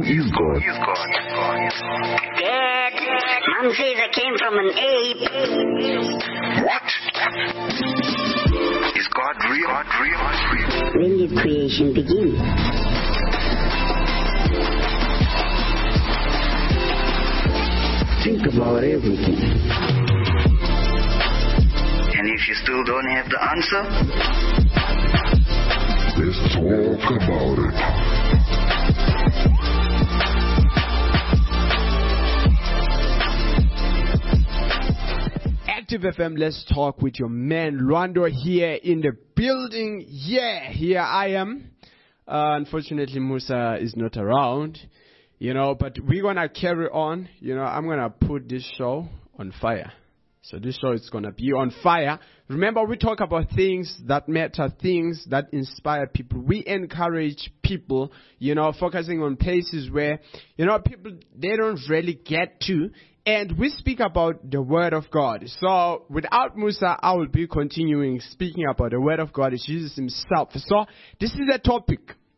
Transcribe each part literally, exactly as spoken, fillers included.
Who is God? Dad, Mom says I came from an ape. What? Is God real? God real? When did creation begin? Think about everything. And if you still don't have the answer, let's talk about it. Active F M, let's talk with your man Lwando here in the building. Yeah, here I am. Uh, unfortunately, Musa is not around, you know, but we're going to carry on. You know, I'm going to put this show on fire. So this show is going to be on fire. Remember, we talk about things that matter, things that inspire people. We encourage people, you know, focusing on places where, you know, people, they don't really get to. And we speak about the Word of God. So without Musa, I will be continuing speaking about the Word of God, Jesus himself. So this is a topic.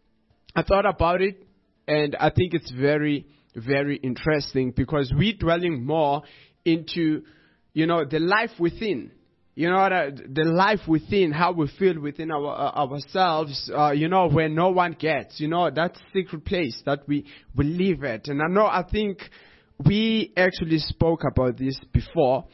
I thought about it, and I think it's very, very interesting because we're dwelling more into, you know, the life within. You know, the, the life within, how we feel within our uh, ourselves, uh, you know, where no one gets, you know, that secret place that we, we live at. And I know, I think we actually spoke about this before.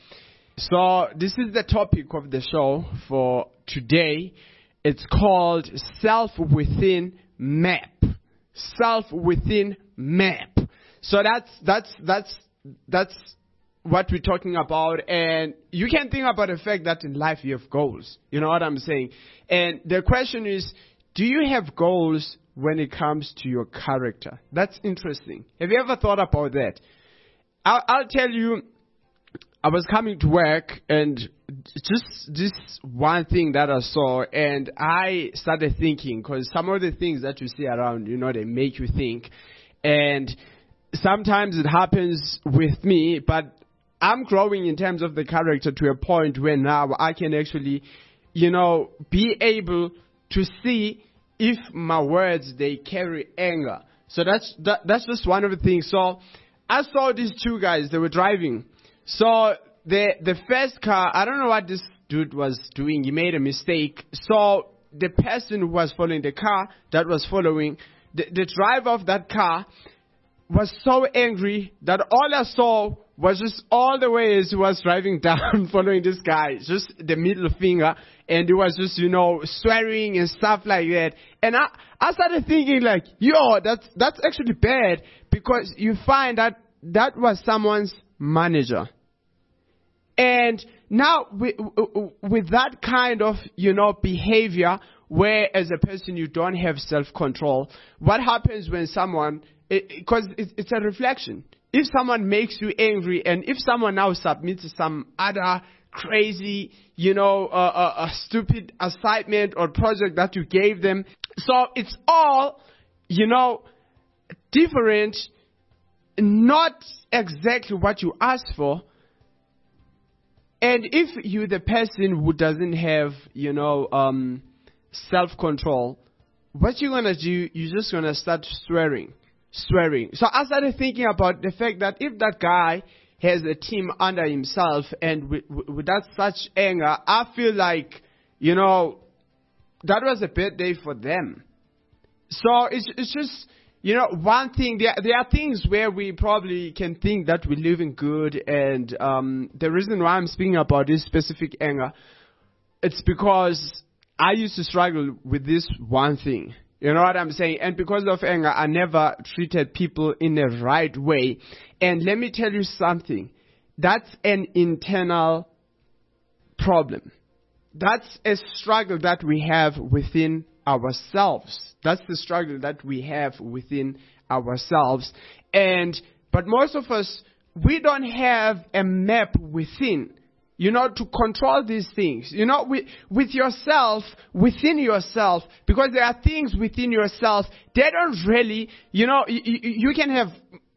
So this is the topic of the show for today. It's called Self Within Map. Self Within Map. So that's, that's, that's, that's what we're talking about. And you can think about the fact that in life you have goals. You know what I'm saying? And the question is, do you have goals when it comes to your character? That's interesting. Have you ever thought about that? I'll, I'll tell you, I was coming to work and just this one thing that I saw, and I started thinking, because some of the things that you see around, you know, they make you think. And sometimes it happens with me, but I'm growing in terms of the character to a point where now I can actually, you know, be able to see if my words, they carry anger. So that's that, that's just one of the things. So I saw these two guys, they were driving. So the the first car, I don't know what this dude was doing. He made a mistake. So the person who was following the car that was following, the, the driver of that car was so angry that all I saw was just all the way as he was driving down following this guy, just the middle finger, and he was just, you know, swearing and stuff like that. And I, I started thinking like, yo, that's, that's actually bad, because you find that that was someone's manager. And now with, with that kind of, you know, behavior, where as a person you don't have self-control, what happens when someone, because it, it, it's a reflection. If someone makes you angry, and if someone now submits to some other crazy, you know, uh, uh, a stupid assignment or project that you gave them, so it's all, you know, different, not exactly what you asked for. And if you're the person who doesn't have, you know, um, self-control, what you're going to do, you're just going to start swearing. Swearing. So I started thinking about the fact that if that guy has a team under himself, and with, with that such anger, I feel like, you know, that was a bad day for them. So it's, it's just, you know, one thing, there, there are things where we probably can think that we're living good, and um, the reason why I'm speaking about this specific anger, it's because I used to struggle with this one thing. You know what I'm saying? And because of anger, I never treated people in the right way. And let me tell you something. That's an internal problem. That's a struggle that we have within ourselves. That's the struggle that we have within ourselves. And, but most of us, we don't have a map within, you know, to control these things. You know, with, with yourself, within yourself, because there are things within yourself, they don't really, you know, you, you can have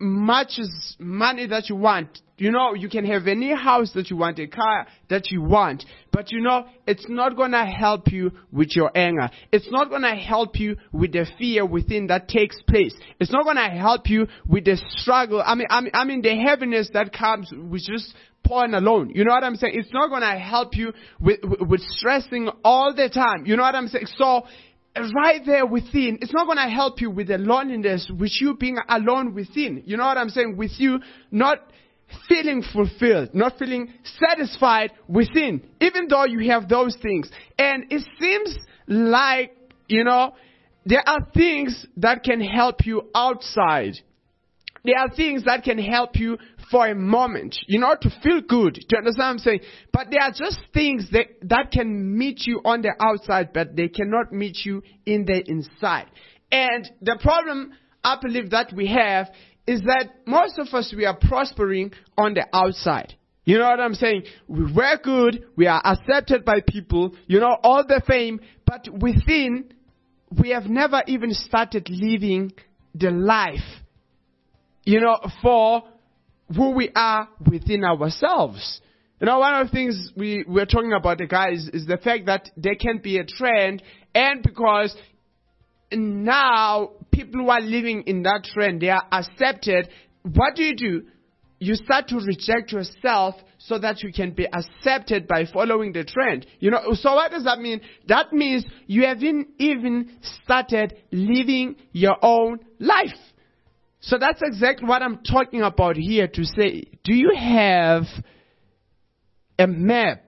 much as money that you want. You know, you can have any house that you want, a car that you want. But you know, it's not going to help you with your anger. It's not going to help you with the fear within that takes place. It's not going to help you with the struggle. I mean, I mean, I mean the heaviness that comes with just porn alone. You know what I'm saying? It's not going to help you with, with, with stressing all the time. You know what I'm saying? So, right there within, it's not going to help you with the loneliness, with you being alone within. You know what I'm saying? With you not feeling fulfilled, not feeling satisfied within, even though you have those things. And it seems like, you know, there are things that can help you outside. There are things that can help you for a moment, you know, to feel good. Do you understand what I'm saying? But there are just things that, that can meet you on the outside, but they cannot meet you in the inside. And the problem, I believe, that we have is that most of us, we are prospering on the outside. You know what I'm saying? We work good, we are accepted by people, you know, all the fame, but within, we have never even started living the life, you know, for who we are within ourselves. You know, one of the things we, we're talking about, the guys, is the fact that there can be a trend, and because now people who are living in that trend, they are accepted. What do you do? You start to reject yourself so that you can be accepted by following the trend. You know, so what does that mean? That means you haven't even started living your own life. So that's exactly what I'm talking about here to say, do you have a map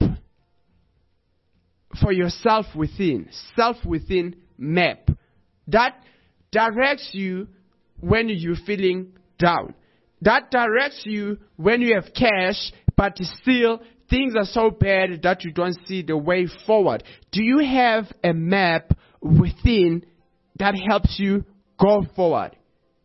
for yourself within, self within map that directs you when you're feeling down, that directs you when you have cash, but still things are so bad that you don't see the way forward? Do you have a map within that helps you go forward?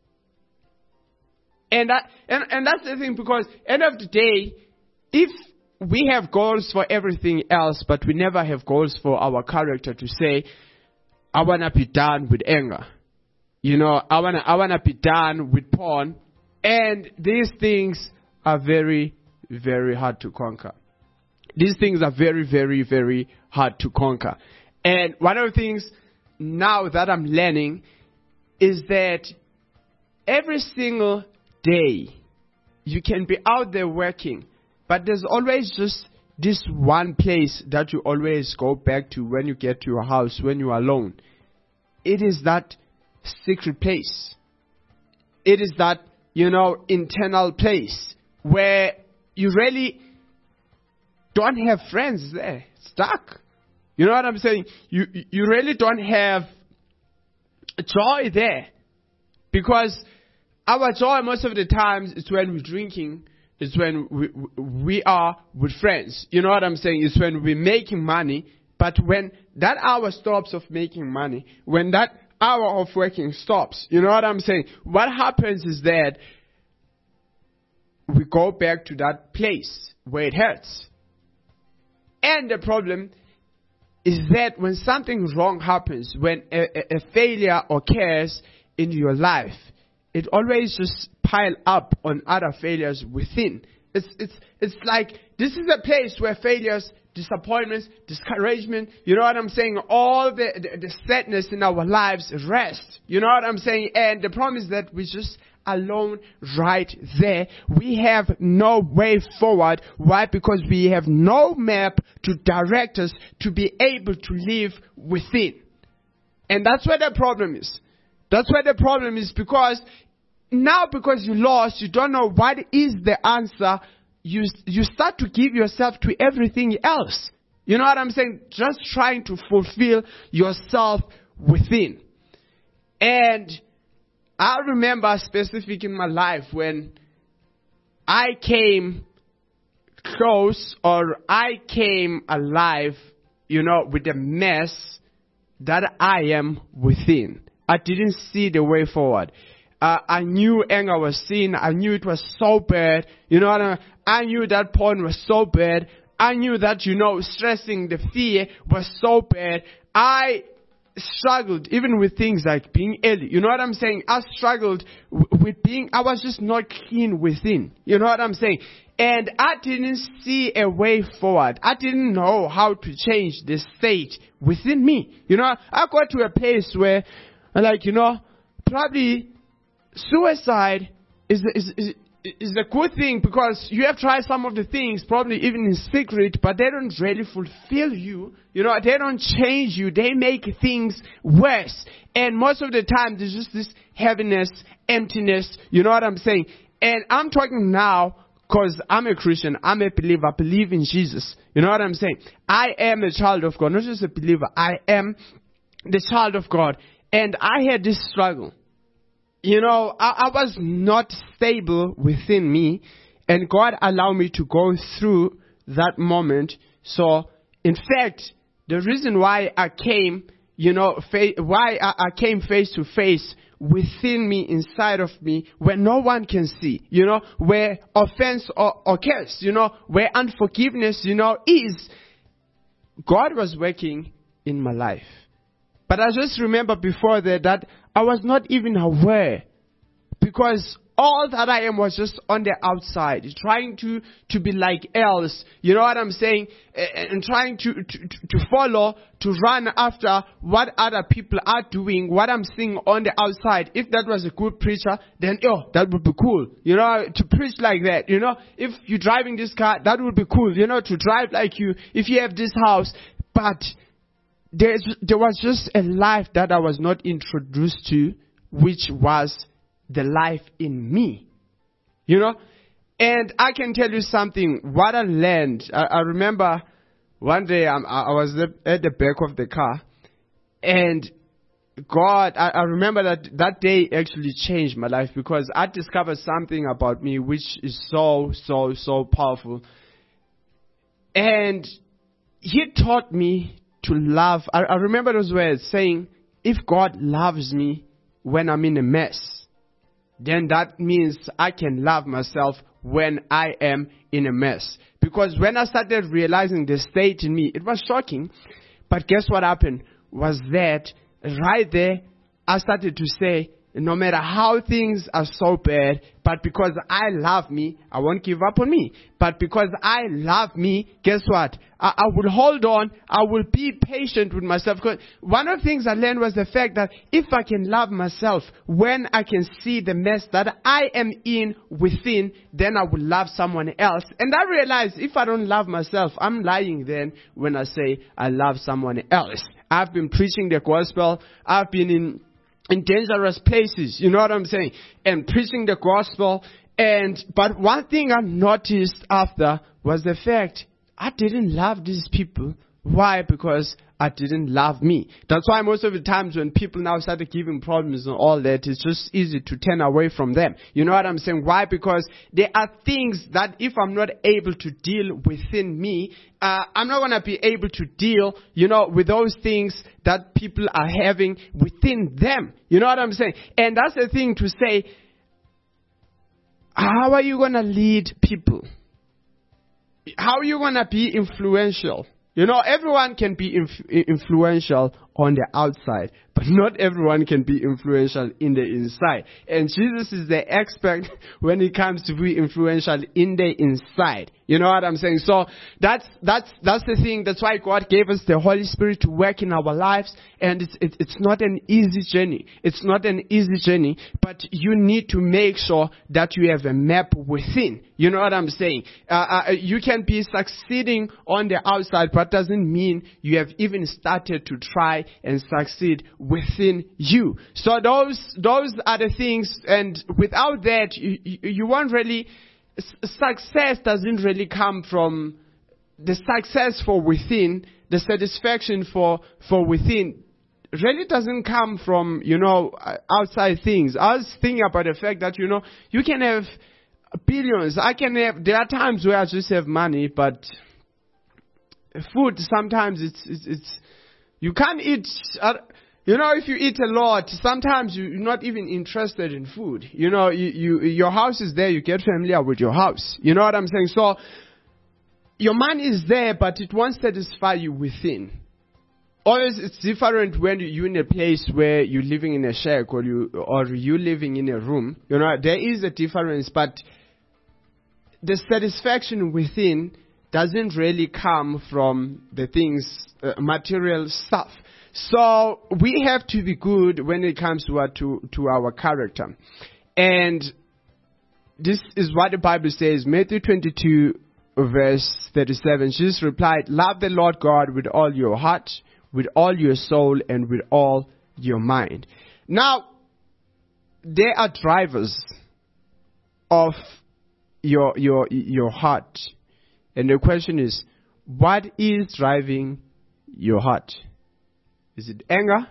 And that, and, and that's the thing, because end of the day, if we have goals for everything else, but we never have goals for our character to say, I want to be done with anger. You know, I want to I wanna be done with porn. And these things are very, very hard to conquer. These things are very, very, very hard to conquer. And one of the things now that I'm learning is that every single day you can be out there working, but there's always just this one place that you always go back to when you get to your house, when you're alone. It is that secret place. It is that, you know, internal place where you really don't have friends there. Stuck. You know what I'm saying? You you really don't have joy there, because our joy most of the times is when we're drinking, it's when we, we are with friends. You know what I'm saying? It's when we're making money. But when that hour stops of making money, when that hour of working stops, you know what I'm saying? What happens is that we go back to that place where it hurts. And the problem is that when something wrong happens, when a, a, a failure occurs in your life, it always just pile up on other failures within. It's it's it's like this is a place where failures, disappointments, discouragement, you know what I'm saying, all the, the, the sadness in our lives rest. You know what I'm saying? And the problem is that we're just alone right there. We have no way forward. Why? Because we have no map to direct us to be able to live within. And that's where the problem is. That's where the problem is, because now because you lost, you don't know what is the answer. You, you start to give yourself to everything else. You know what I'm saying? Just trying to fulfill yourself within. And I remember specific in my life when I came close, or I came alive, you know, with the mess that I am within. I didn't see the way forward. Uh, I knew anger was sin. I knew it was so bad. You know what I mean? I knew that porn was so bad. I knew that, you know, stressing, the fear was so bad. I struggled even with things like being early. You know what I'm saying? I struggled w- with being, I was just not clean within. You know what I'm saying? And I didn't see a way forward. I didn't know how to change the state within me. You know, I got to a place where, like, you know, probably suicide is, is, is, is a good thing, because you have tried some of the things, probably even in secret, but they don't really fulfill you. You know, they don't change you. They make things worse. And most of the time, there's just this heaviness, emptiness. You know what I'm saying? And I'm talking now because I'm a Christian. I'm a believer. I believe in Jesus. You know what I'm saying? I am a child of God, not just a believer. I am the child of God. And I had this struggle. You know, I, I was not stable within me, and God allowed me to go through that moment. So, in fact, the reason why I came, you know, fa- why I, I came face to face within me, inside of me, where no one can see, you know, where offense or, occurs, you know, where unforgiveness, you know, is, God was working in my life. But I just remember before that, that I was not even aware, because all that I am was just on the outside, trying to, to be like else, you know what I'm saying, and trying to, to, to follow, to run after what other people are doing, what I'm seeing on the outside. If that was a good preacher, then, oh, that would be cool, you know, to preach like that, you know. If you're driving this car, that would be cool, you know, to drive like you, if you have this house. But There's, there was just a life that I was not introduced to, which was the life in me. You know? And I can tell you something, what I learned. I, I remember one day I'm, I was at the back of the car, and God, I, I remember that that day actually changed my life, because I discovered something about me which is so, so, so powerful. And He taught me to love. I, I remember those words saying, if God loves me when I'm in a mess, then that means I can love myself when I am in a mess. Because when I started realizing the state in me, it was shocking. But guess what happened? Was that right there, I started to say, no matter how things are so bad, but because I love me, I won't give up on me. But because I love me, guess what? I, I will hold on. I will be patient with myself. Because one of the things I learned was the fact that if I can love myself when I can see the mess that I am in within, then I will love someone else. And I realized if I don't love myself, I'm lying then when I say I love someone else. I've been preaching the gospel. I've been in in dangerous places, you know what I'm saying, and preaching the gospel. And but one thing I noticed after was the fact I didn't love these people. Why? Because I didn't love me. That's why most of the times when people now started giving problems and all that, it's just easy to turn away from them. You know what I'm saying? Why? Because there are things that if I'm not able to deal within me, uh, I'm not going to be able to deal, you know, with those things that people are having within them. You know what I'm saying? And that's the thing to say, how are you going to lead people? How are you going to be influential? You know, everyone can be inf- influential on the outside, but not everyone can be influential in the inside. And Jesus is the expert when it comes to be influential in the inside. You know what I'm saying? So that's that's that's the thing. That's why God gave us the Holy Spirit to work in our lives. And it's it, it's not an easy journey. It's not an easy journey, but you need to make sure that you have a map within. You know what I'm saying? Uh, uh, you can be succeeding on the outside, but doesn't mean you have even started to try and succeed within you. So those those are the things, and without that, you, you, you won't really. Success doesn't really come from the success for within, the satisfaction for for within. Really doesn't come from, you know, outside things. I was thinking about the fact that, you know, you can have billions. I can have. There are times where I just have money, but food sometimes it's it's, it's you can't eat. Uh, You know, if you eat a lot, sometimes you're not even interested in food. You know, you, you, your house is there, you get familiar with your house. You know what I'm saying? So, your money is there, but it won't satisfy you within. always it's different when you're in a place where you're living in a shack or you or you living in a room. You know, there is a difference, but the satisfaction within doesn't really come from the things, uh, material stuff. So we have to be good when it comes to, uh, to to our character, and this is what the Bible says. Matthew twenty-two, verse thirty-seven. Jesus replied, "Love the Lord God with all your heart, with all your soul, and with all your mind." Now, there are drivers of your your your heart, and the question is, what is driving your heart? Is it anger?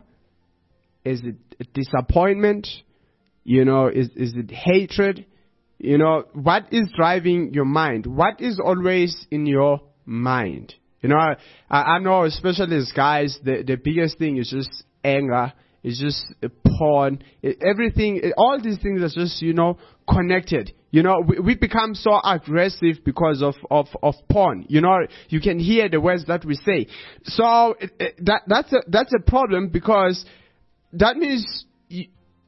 Is it disappointment? You know, is is it hatred? You know, what is driving your mind? What is always in your mind? You know, I, I know, especially as guys, the, the biggest thing is just anger. It's just porn. It, everything, it, all these things are just, you know, connected. You know, we, we become so aggressive because of, of, of porn. You know, you can hear the words that we say. So it, it, that that's a that's a problem, because that means you,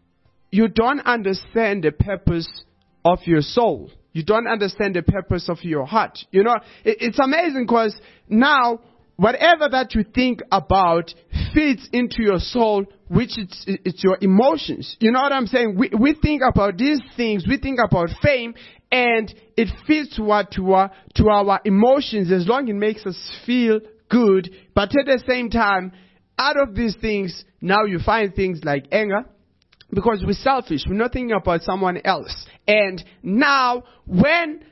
you don't understand the purpose of your soul. You don't understand the purpose of your heart. You know, it, it's amazing, because now whatever that you think about fits into your soul, which it's, it's your emotions. You know what I'm saying? We, we think about these things, we think about fame, and it fits to our, to our, to our emotions, as long as it makes us feel good. But at the same time, out of these things, now you find things like anger, because we're selfish. We're not thinking about someone else. And now, when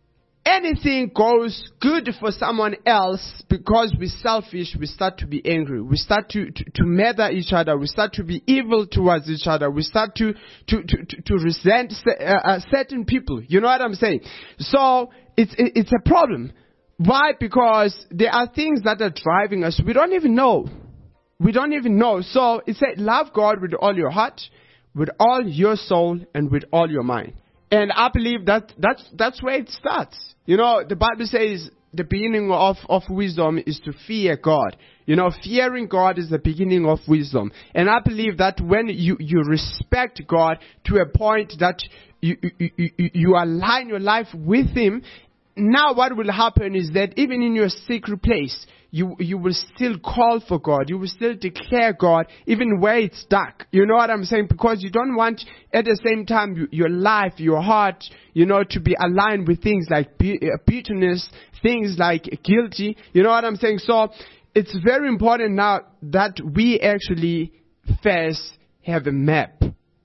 anything goes good for someone else, because we're selfish, we start to be angry. We start to, to, to murder each other. We start to be evil towards each other. We start to, to, to, to, to resent uh, uh, certain people. You know what I'm saying? So, it's, it's a problem. Why? Because there are things that are driving us. We don't even know. We don't even know. So, it said, love God with all your heart, with all your soul, and with all your mind. And I believe that that's, that's where it starts. You know, the Bible says the beginning of, of wisdom is to fear God. You know, fearing God is the beginning of wisdom. And I believe that when you, you respect God to a point that you, you, you, you align your life with Him, now what will happen is that even in your secret place, you you will still call for God. You will still declare God, even where it's dark. You know what I'm saying? Because you don't want, at the same time, you, your life, your heart, you know, to be aligned with things like bitterness, things like guilty. You know what I'm saying? So, it's very important now that we actually first have a map.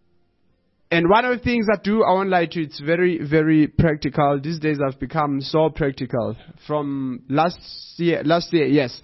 And one of the things I do, I won't lie to you, it's very, very practical. These days I've become so practical. From last year, last year, yes.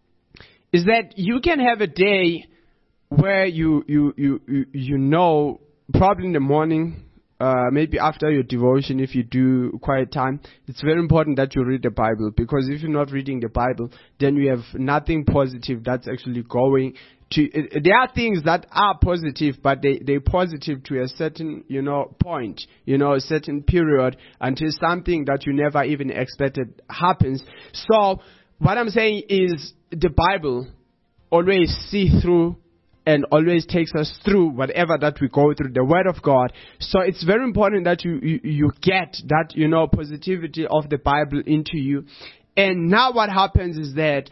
Is that you can have a day where you, you, you, you, you know, probably in the morning, uh, maybe after your devotion, if you do quiet time, it's very important that you read the Bible. Because if you're not reading the Bible, then you have nothing positive that's actually going to, uh, there are things that are positive, but they, they're positive to a certain, you know, point, you know, a certain period, until something that you never even expected happens. So, what I'm saying is, the Bible always sees through and always takes us through whatever that we go through, the Word of God. So, it's very important that you, you, you get that, you know, positivity of the Bible into you. And now what happens is that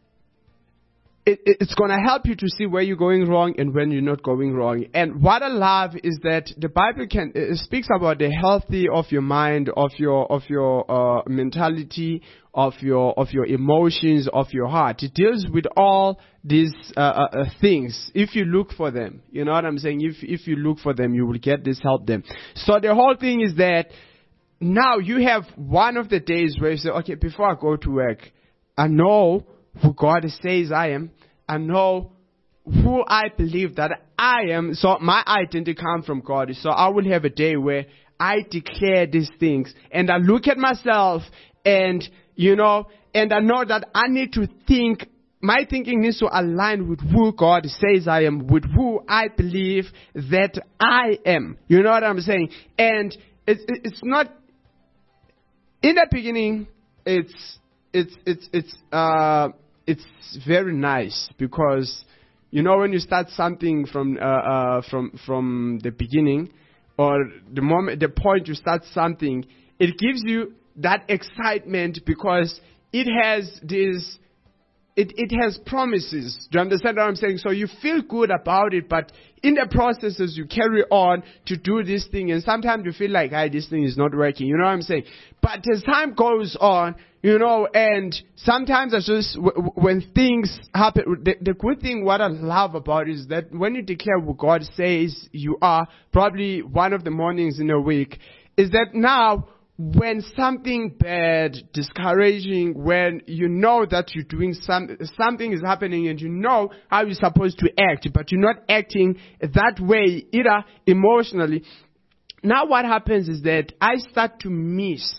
It, it's going to help you to see where you're going wrong and when you're not going wrong. And what I love is that the Bible can it speaks about the healthy of your mind, of your of your uh, mentality, of your of your emotions, of your heart. It deals with all these uh, uh, things if you look for them. You know what I'm saying? If if you look for them, you will get this help them. So the whole thing is that now you have one of the days where you say, okay, before I go to work, I know who God says I am. I know who I believe that I am. So my identity comes from God. So I will have a day where I declare these things. And I look at myself and, you know, and I know that I need to think. My thinking needs to align with who God says I am, with who I believe that I am. You know what I'm saying? And it's, it's not, in the beginning, it's, it's, it's, it's, uh, it's very nice because, you know, when you start something from uh, uh, from from the beginning, or the moment, the point you start something, it gives you that excitement because it has this, it, it has promises. Do you understand what I'm saying? So you feel good about it, but in the processes you carry on to do this thing, and sometimes you feel like, hey, this thing is not working. You know what I'm saying? But as time goes on, you know, and sometimes it's just w- w- when things happen, the, the good thing, what I love about it is that when you declare what God says you are, probably one of the mornings in a week, is that now when something bad, discouraging, when you know that you're doing some, something is happening and you know how you're supposed to act, but you're not acting that way either emotionally. Now what happens is that I start to miss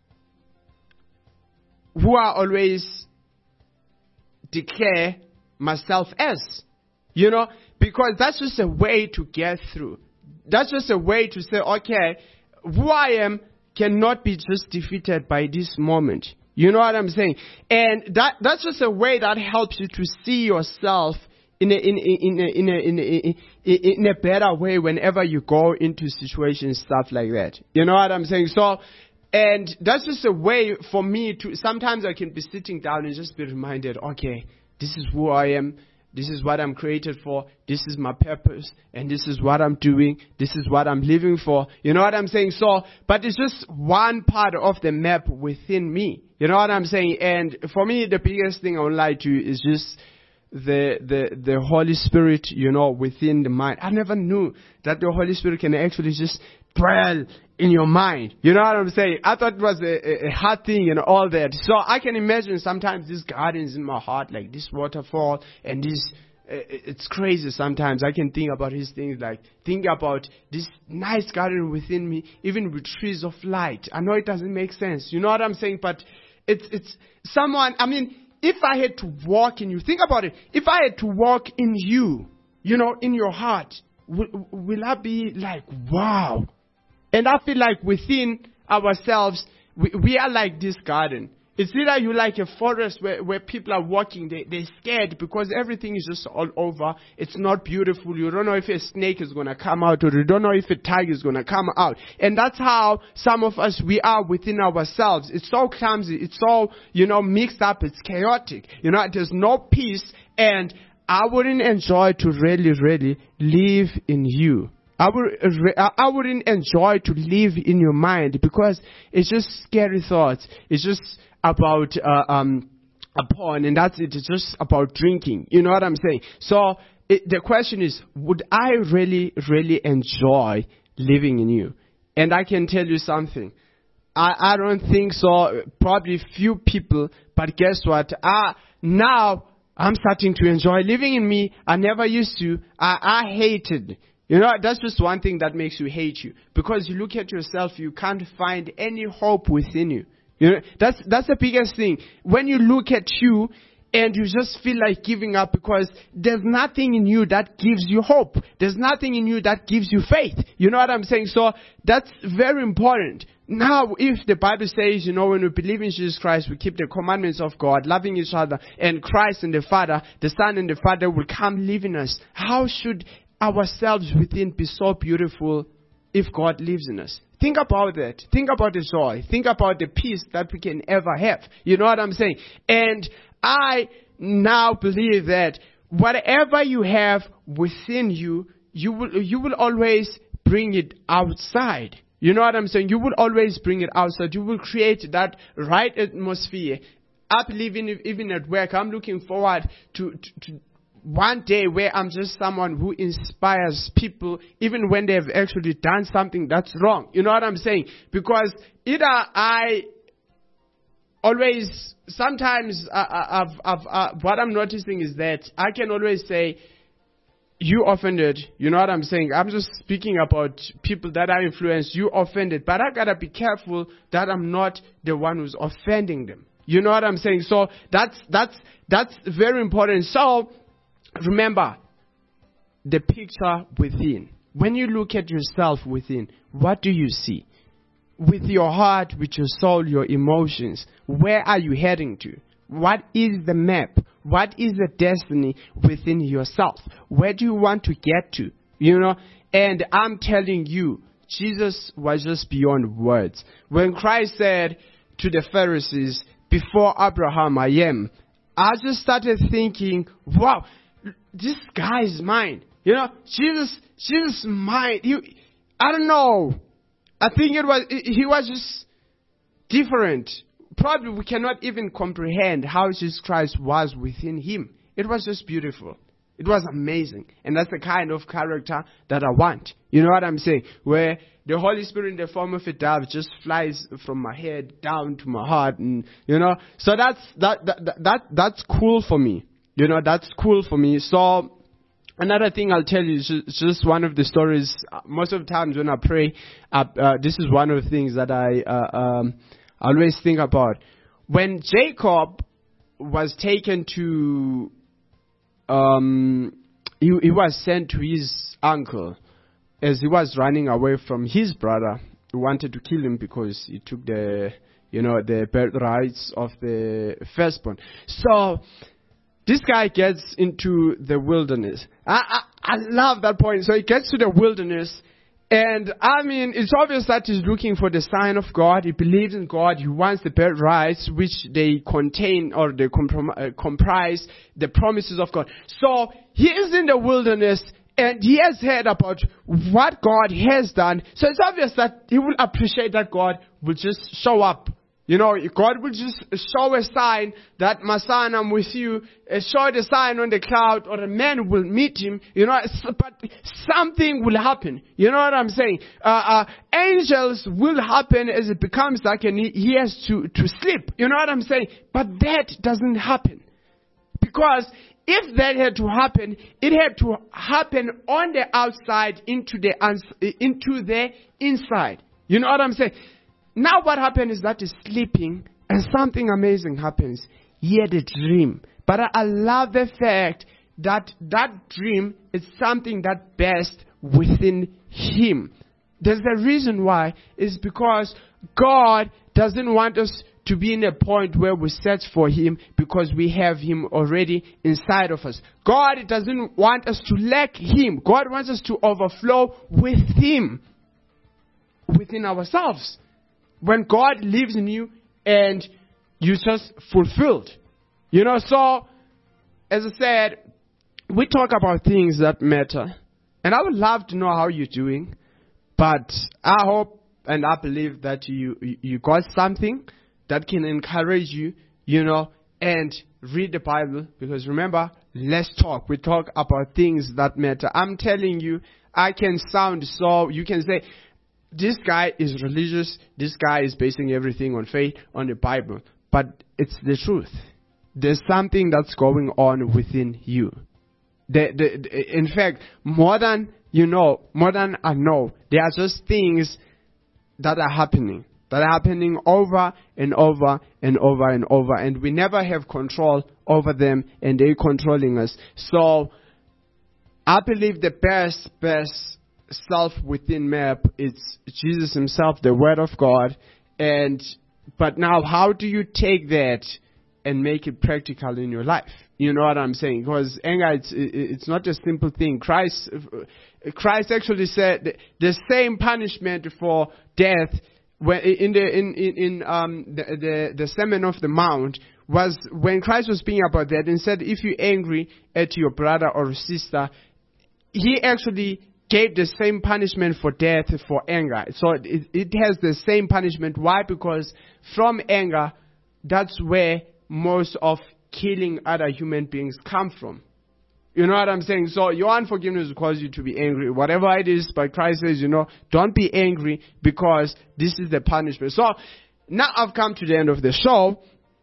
who I always declare myself as, you know, because that's just a way to get through. That's just a way to say, okay, who I am cannot be just defeated by this moment. You know what I'm saying? And that that's just a way that helps you to see yourself in a in a, in a, in a, in a, in a better way whenever you go into situations, stuff like that. You know what I'm saying? So, and that's just a way for me to, sometimes I can be sitting down and just be reminded, okay, this is who I am. This is what I'm created for. This is my purpose. And this is what I'm doing. This is what I'm living for. You know what I'm saying? So, but it's just one part of the map within me. You know what I'm saying? And for me, the biggest thing I would like to is just the, the, the Holy Spirit, you know, within the mind. I never knew that the Holy Spirit can actually just dwell in your mind. You know what I'm saying? I thought it was a, a hard thing and all that. So I can imagine sometimes these gardens in my heart, like this waterfall and this, uh, it's crazy sometimes. I can think about these things, like think about this nice garden within me, even with trees of light. I know it doesn't make sense. You know what I'm saying? But it's, it's someone, I mean, if I had to walk in you, think about it. If I had to walk in you, you know, in your heart, will, will I be like, wow? And I feel like within ourselves, we, we are like this garden. It's either you like a forest where, where people are walking, they, they're scared because everything is just all over. It's not beautiful. You don't know if a snake is going to come out, or you don't know if a tiger is going to come out. And that's how some of us, we are within ourselves. It's so clumsy. It's so, you know, mixed up. It's chaotic. You know, there's no peace. And I wouldn't enjoy to really, really live in you. I would, I wouldn't enjoy to live in your mind because it's just scary thoughts. It's just about uh, um, a porn, and that's it. It's just about drinking. You know what I'm saying? So it, the question is, would I really, really enjoy living in you? And I can tell you something. I, I don't think so. Probably few people, but guess what? I, now I'm starting to enjoy living in me. I never used to. I, I hated. You know, that's just one thing that makes you hate you. Because you look at yourself, you can't find any hope within you. You know, that's, that's the biggest thing. When you look at you and you just feel like giving up because there's nothing in you that gives you hope. There's nothing in you that gives you faith. You know what I'm saying? So that's very important. Now, if the Bible says, you know, when we believe in Jesus Christ, we keep the commandments of God, loving each other, and Christ and the Father, the Son and the Father will come live in us. How should ourselves within be so beautiful if God lives in us? Think about that. Think about the joy. Think about the peace that we can ever have. You know what I'm saying? And I now believe that whatever you have within you, you will, you will always bring it outside. You know what I'm saying? You will always bring it outside. You will create that right atmosphere. I believe in, even at work, I'm looking forward to, to, to one day where I'm just someone who inspires people even when they've actually done something that's wrong. You know what I'm saying? Because either I always, sometimes I, I've, I've, uh, what I'm noticing is that I can always say, you offended. You know what I'm saying? I'm just speaking about people that I influence. You offended. But I gotta be careful that I'm not the one who's offending them. You know what I'm saying? So that's, that's, that's very important. So, remember, the picture within. When you look at yourself within, what do you see? With your heart, with your soul, your emotions, where are you heading to? what is the map? What is the destiny within yourself? Where do you want to get to? You know, and I'm telling you, Jesus was just beyond words. When Christ said to the Pharisees, before Abraham I am, I just started thinking, wow, this guy is mine. You know, Jesus, Jesus mine. He, I don't know. I think it was, he was just different. Probably we cannot even comprehend how Jesus Christ was within him. It was just beautiful. It was amazing. And that's the kind of character that I want. You know what I'm saying? Where the Holy Spirit in the form of a dove just flies from my head down to my heart. And, you know, so that's, that, that, that, that's cool for me. You know, that's cool for me. So, another thing I'll tell you is just, just one of the stories. Most of the times when I pray, uh, uh, this is one of the things that I uh, um, always think about. When Jacob was taken to, um, he, he was sent to his uncle as he was running away from his brother who wanted to kill him because he took the, you know, the birthrights of the firstborn. So, this guy gets into the wilderness. I, I, I love that point. So he gets to the wilderness, and I mean, it's obvious that he's looking for the sign of God. He believes in God. He wants the birthrights, which they contain or they comprom- uh, comprise the promises of God. So he is in the wilderness, and he has heard about what God has done. So it's obvious that he will appreciate that God will just show up. You know, God will just show a sign that, my son, I'm with you. Uh, show the sign on the cloud, or a man will meet him. You know, but something will happen. You know what I'm saying? Uh, uh, angels will happen as it becomes dark and he, he has to, to sleep. You know what I'm saying? But that doesn't happen. Because if that had to happen, it had to happen on the outside into the, uns- into the inside. You know what I'm saying? Now what happened is that he's sleeping and something amazing happens. He had a dream. But I, I love the fact that that dream is something that best within him. There's a reason why. It's because God doesn't want us to be in a point where we search for him because we have him already inside of us. God doesn't want us to lack him. God wants us to overflow with him within ourselves. When God lives in you and you're just fulfilled. You know, so, as I said, we talk about things that matter. And I would love to know how you're doing. But I hope and I believe that you, you got something that can encourage you, you know, and read the Bible. Because remember, let's talk. We talk about things that matter. I'm telling you, I can sound so, you can say, this guy is religious. This guy is basing everything on faith, on the Bible. But it's the truth. There's something that's going on within you. The, the, the, in fact, more than you know, more than I know, there are just things that are happening. That are happening over and over and over and over. And we never have control over them, and they're controlling us. So, I believe the best, best self within map, it's Jesus himself, the Word of God. And but now, how do you take that and make it practical in your life? You know what I'm saying? Because anger, it's it's not a simple thing. Christ Christ actually said the same punishment for death when in the in in, in um the, the the Sermon of the Mount was when Christ was speaking about that and said, if you're angry at your brother or sister, he actually gave the same punishment for death for anger. So it, it has the same punishment. Why? Because from anger, that's where most of killing other human beings come from. You know what I'm saying? So your unforgiveness will cause you to be angry. Whatever it is, but Christ says, you know, don't be angry because this is the punishment. So now I've come to the end of the show,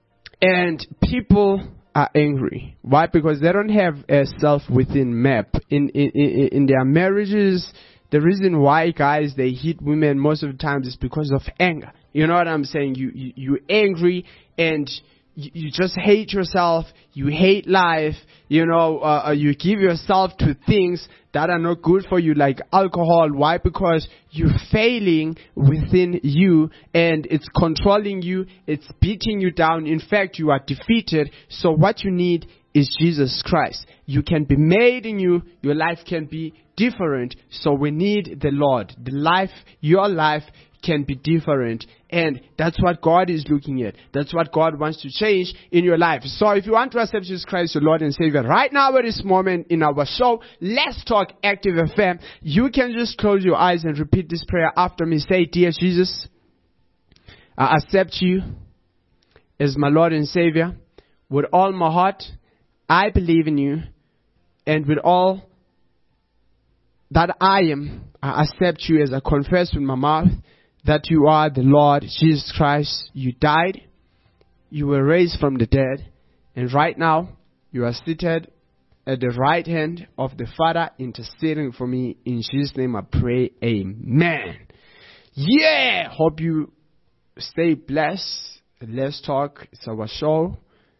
and people are angry. Why? Because they don't have a self within map. In, in, in, in their marriages, the reason why guys, they hit women most of the time is because of anger. You know what I'm saying? You, you, you're angry and you, you just hate yourself, you hate life, you know, uh, you give yourself to things that are not good for you, like alcohol. Why? Because you're failing within you, and it's controlling you, it's beating you down. In fact, you are defeated. So what you need is Jesus Christ. You can be made in you, your life can be different. So we need the Lord. The life, your life can be different, and that's what God is looking at. That's what God wants to change in your life. So if you want to accept Jesus Christ, your Lord and Savior, right now at this moment in our show, Let's Talk Active F M, you can just close your eyes and repeat this prayer after me. Say, dear Jesus, I accept you as my Lord and Savior. With all my heart, I believe in you, and with all that I am, I accept you as I confess with my mouth that you are the Lord Jesus Christ. You died, you were raised from the dead, and right now you are seated at the right hand of the Father, interceding for me. In Jesus' name I pray, amen. Yeah, hope you stay blessed. Let's Talk, it's our show.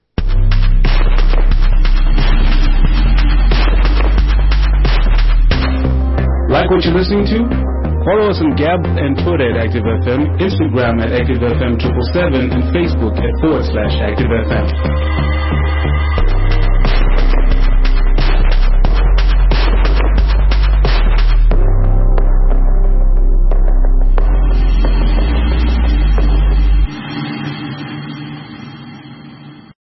Like what you're listening to? Follow us on Gab and Twitter at Active F M, Instagram at Active F M triple seven, and Facebook at forward slash Active F M.